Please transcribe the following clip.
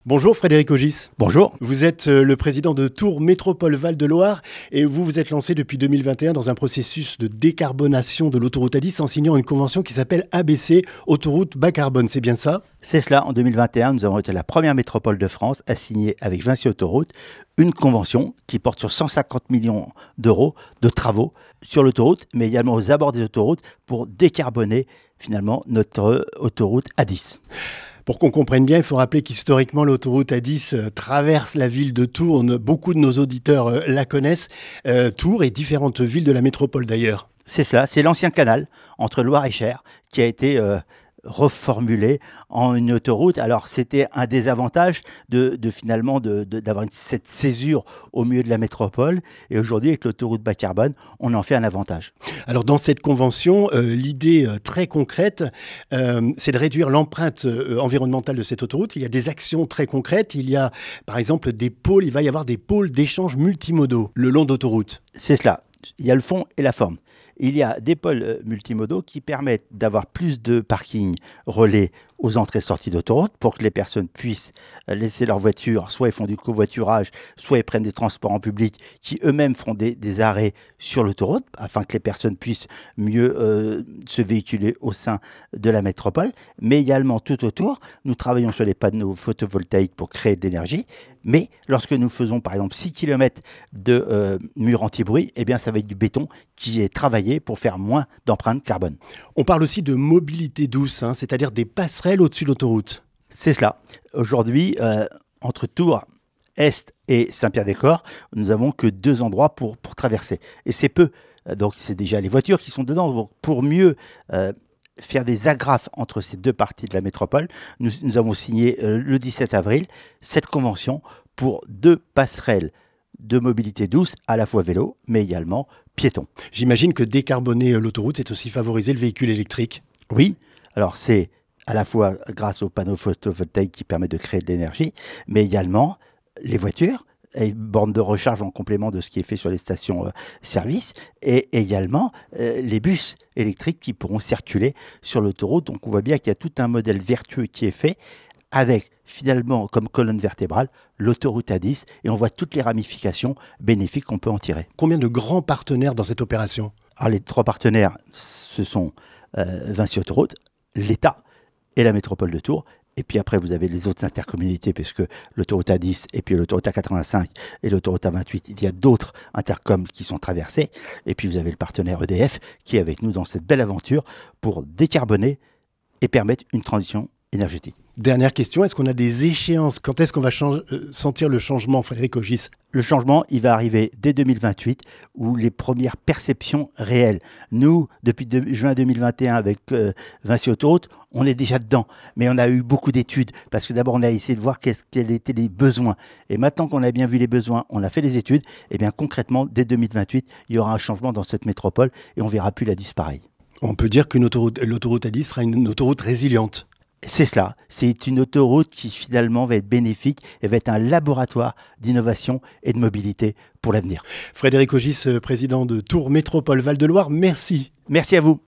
Bonjour Frédéric Ogis. Bonjour. Vous êtes le président de Tours Métropole Val-de-Loire et vous vous êtes lancé depuis 2021 dans un processus de décarbonation de l'autoroute A10 en signant une convention qui s'appelle ABC, autoroute bas carbone, c'est bien ça? C'est cela, en 2021, nous avons été la première métropole de France à signer avec Vinci Autoroute une convention qui porte sur 150 millions d'euros de travaux sur l'autoroute, mais également aux abords des autoroutes pour décarboner finalement notre autoroute A10. Pour qu'on comprenne bien, il faut rappeler qu'historiquement, l'autoroute A10 traverse la ville de Tours. Beaucoup de nos auditeurs la connaissent. Tours et différentes villes de la métropole d'ailleurs. C'est cela, c'est l'ancien canal entre Loire et Cher qui a été reformulé en une autoroute. Alors c'était un des avantages d'avoir cette césure au milieu de la métropole. Et aujourd'hui, avec l'autoroute bas carbone, on en fait un avantage. Alors dans cette convention, l'idée très concrète, c'est de réduire l'empreinte environnementale de cette autoroute. Il y a des actions très concrètes. Il y a par exemple des pôles, il va y avoir des pôles d'échange multimodaux le long d'autoroute. C'est cela. Il y a le fond et la forme. Il y a des pôles multimodaux qui permettent d'avoir plus de parkings relais aux entrées et sorties d'autoroute pour que les personnes puissent laisser leur voiture, soit ils font du covoiturage, soit ils prennent des transports en public qui eux-mêmes font des arrêts sur l'autoroute afin que les personnes puissent mieux se véhiculer au sein de la métropole. Mais également tout autour, nous travaillons sur les panneaux photovoltaïques pour créer de l'énergie. Mais lorsque nous faisons par exemple 6 km de murs anti-bruit, eh bien ça va être du béton qui est travaillé pour faire moins d'empreintes carbone. On parle aussi de mobilité douce, c'est-à-dire des passerelles au-dessus de l'autoroute. C'est cela. Aujourd'hui, entre Tours Est et Saint-Pierre-des-Corps, nous n'avons que 2 endroits pour traverser. Et c'est peu. Donc c'est déjà les voitures qui sont dedans. Donc, pour mieux faire des agrafes entre ces 2 parties de la métropole, nous avons signé le 17 avril cette convention pour 2 passerelles de mobilité douce, à la fois vélo, mais également piéton. J'imagine que décarboner l'autoroute, c'est aussi favoriser le véhicule électrique. Oui, alors c'est à la fois grâce aux panneaux photovoltaïques qui permettent de créer de l'énergie, mais également les voitures, et bornes de recharge en complément de ce qui est fait sur les stations-service, et également les bus électriques qui pourront circuler sur l'autoroute. Donc on voit bien qu'il y a tout un modèle vertueux qui est fait, avec finalement comme colonne vertébrale l'autoroute A10, et on voit toutes les ramifications bénéfiques qu'on peut en tirer. Combien de grands partenaires dans cette opération? Alors les 3 partenaires, ce sont Vinci Autoroute, l'État et la métropole de Tours. Et puis après, vous avez les autres intercommunalités, puisque l'autoroute A10 et puis l'autoroute A85 et l'autoroute A28, il y a d'autres intercoms qui sont traversés. Et puis vous avez le partenaire EDF qui est avec nous dans cette belle aventure pour décarboner et permettre une transition énergétique. Dernière question, est-ce qu'on a des échéances? Quand est-ce qu'on va sentir le changement, Frédéric Ogis? Le changement, il va arriver dès 2028, où les premières perceptions réelles. Nous, depuis juin 2021, avec Vinci Autoroute, on est déjà dedans. Mais on a eu beaucoup d'études, parce que d'abord, on a essayé de voir quels étaient les besoins. Et maintenant qu'on a bien vu les besoins, on a fait les études, et bien concrètement, dès 2028, il y aura un changement dans cette métropole, et on ne verra plus la disparaître. On peut dire que l'autoroute A10 sera une autoroute résiliente. C'est cela, c'est une autoroute qui finalement va être bénéfique et va être un laboratoire d'innovation et de mobilité pour l'avenir. Frédéric Ogis, président de Tours Métropole Val-de-Loire, merci. Merci à vous.